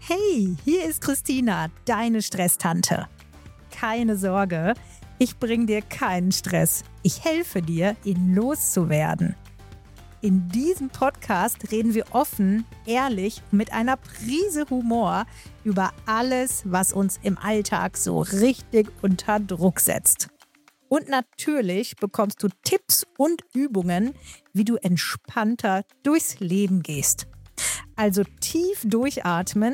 Hey, hier ist Christina, deine Stresstante. Keine Sorge, ich bringe dir keinen Stress. Ich helfe dir, ihn loszuwerden. In diesem Podcast reden wir offen, ehrlich, mit einer Prise Humor über alles, was uns im Alltag so richtig unter Druck setzt. Und natürlich bekommst du Tipps und Übungen, wie du entspannter durchs Leben gehst. Also tief durchatmen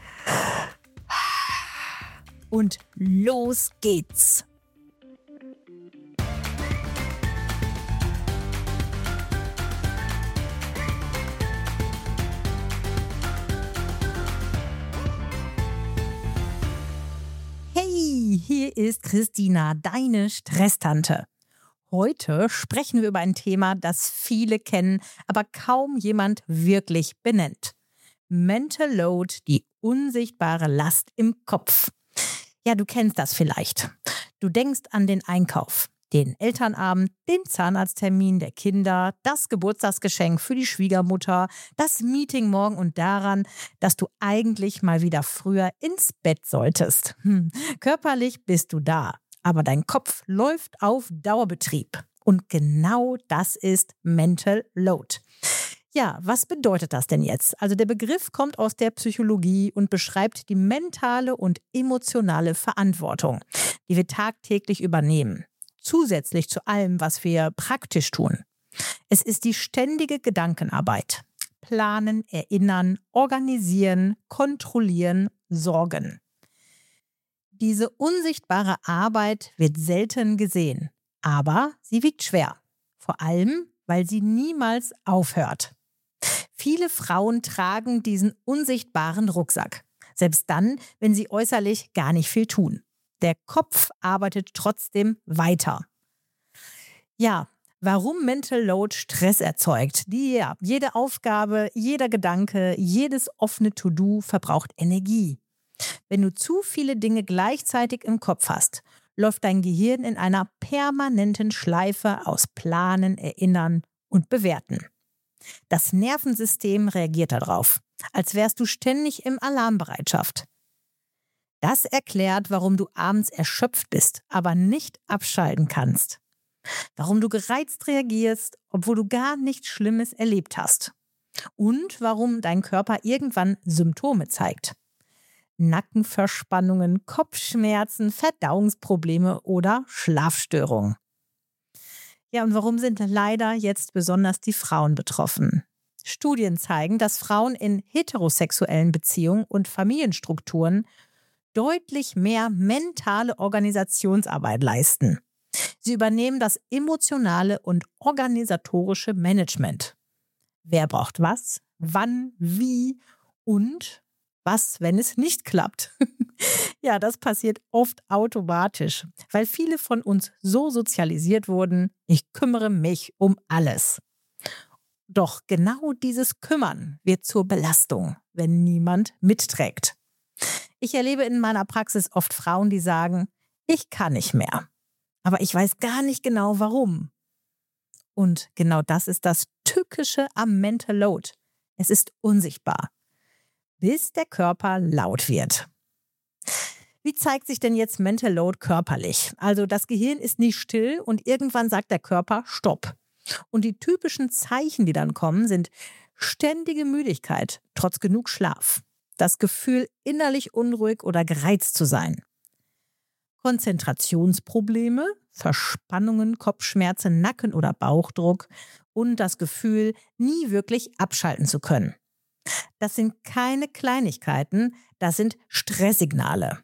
und los geht's. Hey, hier ist Christina, deine Stresstante. Heute sprechen wir über ein Thema, das viele kennen, aber kaum jemand wirklich benennt. Mental Load, die unsichtbare Last im Kopf. Ja, du kennst das vielleicht. Du denkst an den Einkauf, den Elternabend, den Zahnarzttermin der Kinder, das Geburtstagsgeschenk für die Schwiegermutter, das Meeting morgen und daran, dass du eigentlich mal wieder früher ins Bett solltest. Körperlich bist du da, aber dein Kopf läuft auf Dauerbetrieb. Und genau das ist Mental Load. Ja, was bedeutet das denn jetzt? Also der Begriff kommt aus der Psychologie und beschreibt die mentale und emotionale Verantwortung, die wir tagtäglich übernehmen. Zusätzlich zu allem, was wir praktisch tun. Es ist die ständige Gedankenarbeit. Planen, erinnern, organisieren, kontrollieren, sorgen. Diese unsichtbare Arbeit wird selten gesehen, aber sie wiegt schwer. Vor allem, weil sie niemals aufhört. Viele Frauen tragen diesen unsichtbaren Rucksack. Selbst dann, wenn sie äußerlich gar nicht viel tun. Der Kopf arbeitet trotzdem weiter. Ja, warum Mental Load Stress erzeugt? Jede Aufgabe, jeder Gedanke, jedes offene To-Do verbraucht Energie. Wenn du zu viele Dinge gleichzeitig im Kopf hast, läuft dein Gehirn in einer permanenten Schleife aus Planen, Erinnern und Bewerten. Das Nervensystem reagiert darauf, als wärst du ständig in Alarmbereitschaft. Das erklärt, warum du abends erschöpft bist, aber nicht abschalten kannst. Warum du gereizt reagierst, obwohl du gar nichts Schlimmes erlebt hast. Und warum dein Körper irgendwann Symptome zeigt. Nackenverspannungen, Kopfschmerzen, Verdauungsprobleme oder Schlafstörungen. Ja, und warum sind leider jetzt besonders die Frauen betroffen? Studien zeigen, dass Frauen in heterosexuellen Beziehungen und Familienstrukturen deutlich mehr mentale Organisationsarbeit leisten. Sie übernehmen das emotionale und organisatorische Management. Wer braucht was, wann, wie und was, wenn es nicht klappt? Ja, das passiert oft automatisch, weil viele von uns so sozialisiert wurden, ich kümmere mich um alles. Doch genau dieses Kümmern wird zur Belastung, wenn niemand mitträgt. Ich erlebe in meiner Praxis oft Frauen, die sagen, ich kann nicht mehr, aber ich weiß gar nicht genau warum. Und genau das ist das Tückische am Mental Load. Es ist unsichtbar, bis der Körper laut wird. Wie zeigt sich denn jetzt Mental Load körperlich? Also das Gehirn ist nicht still und irgendwann sagt der Körper Stopp. Und die typischen Zeichen, die dann kommen, sind ständige Müdigkeit, trotz genug Schlaf. Das Gefühl, innerlich unruhig oder gereizt zu sein. Konzentrationsprobleme, Verspannungen, Kopfschmerzen, Nacken- oder Bauchdruck und das Gefühl, nie wirklich abschalten zu können. Das sind keine Kleinigkeiten, das sind Stresssignale.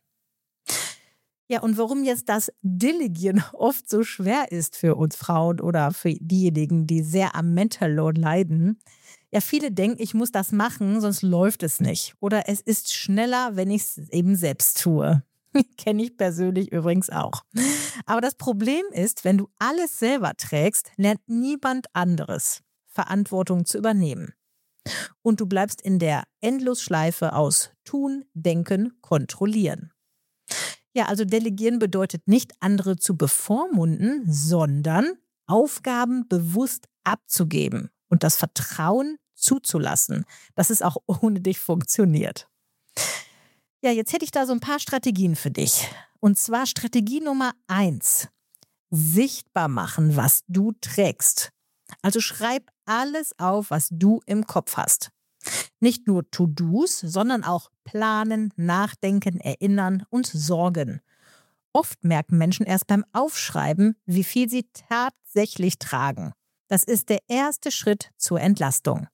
Ja, und warum jetzt das Delegieren oft so schwer ist für uns Frauen oder für diejenigen, die sehr am Mental Load leiden. Ja, viele denken, ich muss das machen, sonst läuft es nicht. Oder es ist schneller, wenn ich es eben selbst tue. Kenne ich persönlich übrigens auch. Aber das Problem ist, wenn du alles selber trägst, lernt niemand anderes, Verantwortung zu übernehmen. Und du bleibst in der Endlosschleife aus Tun, Denken, Kontrollieren. Ja, also delegieren bedeutet nicht, andere zu bevormunden, sondern Aufgaben bewusst abzugeben und das Vertrauen zuzulassen, dass es auch ohne dich funktioniert. Ja, jetzt hätte ich da so ein paar Strategien für dich. Und zwar Strategie Nummer 1. Sichtbar machen, was du trägst. Also schreib alles auf, was du im Kopf hast. Nicht nur To-Dos, sondern auch planen, nachdenken, erinnern und sorgen. Oft merken Menschen erst beim Aufschreiben, wie viel sie tatsächlich tragen. Das ist der erste Schritt zur Entlastung.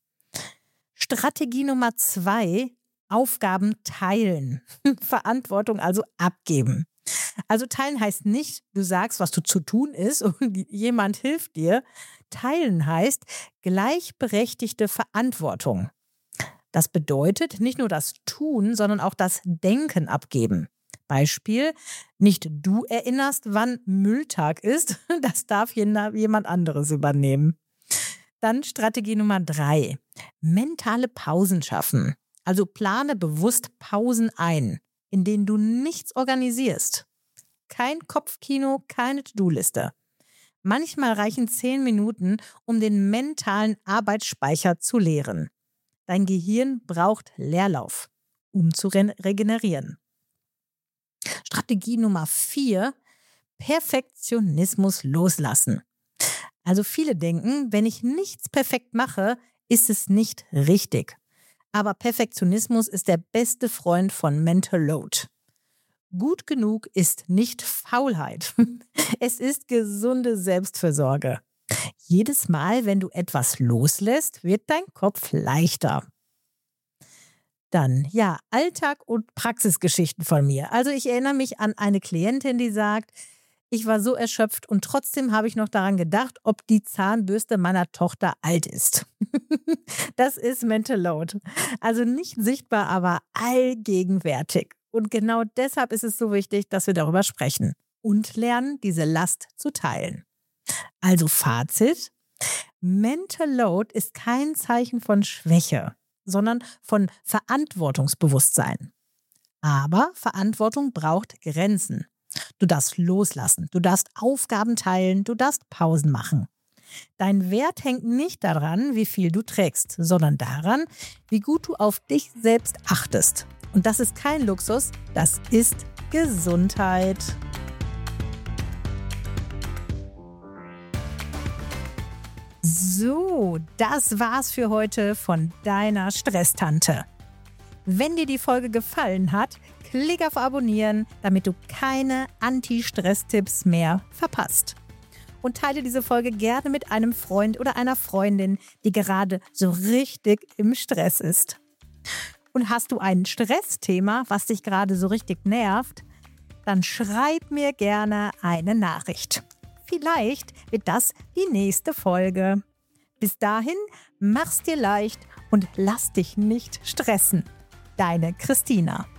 Strategie Nummer 2, Aufgaben teilen. Verantwortung also abgeben. Also teilen heißt nicht, du sagst, was zu tun ist und jemand hilft dir. Teilen heißt gleichberechtigte Verantwortung. Das bedeutet nicht nur das Tun, sondern auch das Denken abgeben. Beispiel, nicht du erinnerst, wann Mülltag ist, das darf jemand anderes übernehmen. Dann Strategie Nummer 3, mentale Pausen schaffen. Also plane bewusst Pausen ein, in denen du nichts organisierst. Kein Kopfkino, keine To-Do-Liste. Manchmal reichen 10 Minuten, um den mentalen Arbeitsspeicher zu leeren. Dein Gehirn braucht Leerlauf, um zu regenerieren. Strategie Nummer 4, Perfektionismus loslassen. Also viele denken, wenn ich nichts perfekt mache, ist es nicht richtig. Aber Perfektionismus ist der beste Freund von Mental Load. Gut genug ist nicht Faulheit. Es ist gesunde Selbstfürsorge. Jedes Mal, wenn du etwas loslässt, wird dein Kopf leichter. Dann, ja, Alltag und Praxisgeschichten von mir. Also ich erinnere mich an eine Klientin, die sagt, ich war so erschöpft und trotzdem habe ich noch daran gedacht, ob die Zahnbürste meiner Tochter alt ist. Das ist Mental Load. Also nicht sichtbar, aber allgegenwärtig. Und genau deshalb ist es so wichtig, dass wir darüber sprechen und lernen, diese Last zu teilen. Also Fazit, Mental Load ist kein Zeichen von Schwäche, sondern von Verantwortungsbewusstsein. Aber Verantwortung braucht Grenzen. Du darfst loslassen, du darfst Aufgaben teilen, du darfst Pausen machen. Dein Wert hängt nicht daran, wie viel du trägst, sondern daran, wie gut du auf dich selbst achtest. Und das ist kein Luxus, das ist Gesundheit. So, das war's für heute von deiner Stresstante. Wenn dir die Folge gefallen hat, klick auf Abonnieren, damit du keine Anti-Stress-Tipps mehr verpasst. Und teile diese Folge gerne mit einem Freund oder einer Freundin, die gerade so richtig im Stress ist. Und hast du ein Stressthema, was dich gerade so richtig nervt, dann schreib mir gerne eine Nachricht. Vielleicht wird das die nächste Folge. Bis dahin, mach's dir leicht und lass dich nicht stressen. Deine Christina.